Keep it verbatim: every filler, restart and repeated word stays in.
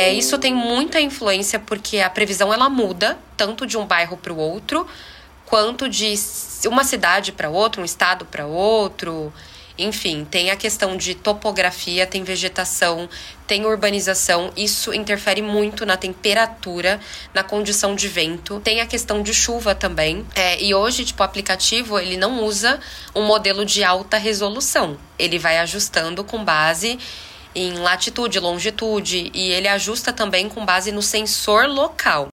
É, isso tem muita influência porque a previsão ela muda, tanto de um bairro para o outro, quanto de uma cidade para outra, um estado para outro. Enfim, tem a questão de topografia, tem vegetação, tem urbanização. Isso interfere muito na temperatura, na condição de vento. Tem a questão de chuva também. É, e hoje, tipo, o aplicativo, ele não usa um modelo de alta resolução. Ele vai ajustando com base em latitude, longitude. E ele ajusta também com base no sensor local.